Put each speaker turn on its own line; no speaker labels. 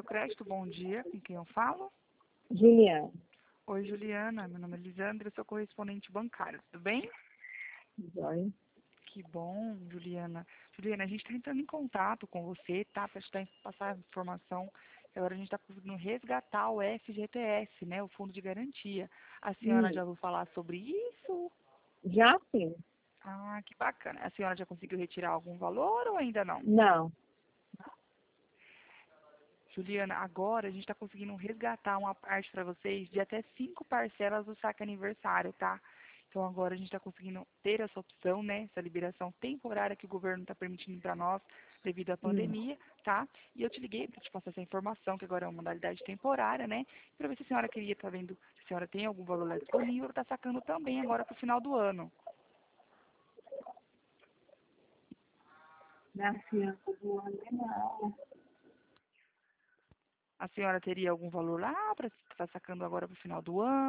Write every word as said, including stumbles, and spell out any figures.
Seu Crédito, bom dia. Com quem eu falo?
Juliana.
Oi, Juliana. Meu nome é Lisandra, eu sou correspondente bancário. Tudo bem?
Joia.
Que bom, Juliana. Juliana, a gente está entrando em contato com você, tá? Para te dar- passar a informação. Agora a gente está conseguindo resgatar o F G T S, né? O Fundo de Garantia. A senhora
Hum,
já ouviu falar sobre isso?
já sim.
Ah, que bacana. A senhora já conseguiu retirar algum valor ou ainda não?
Não.
Juliana, agora a gente está conseguindo resgatar uma parte para vocês de até cinco parcelas do saque aniversário, tá? Então agora a gente está conseguindo ter essa opção, né? Essa liberação temporária que o governo está permitindo para nós devido à
Hum.
pandemia, tá? E eu te liguei para te passar essa informação, que agora é uma modalidade temporária, né? Para ver se a senhora queria estar vendo, se a senhora tem algum valor lá disponível, está sacando também agora para o final do ano.
Na fiança do ano, não.
A senhora teria algum valor lá para estar sacando agora para o final do ano?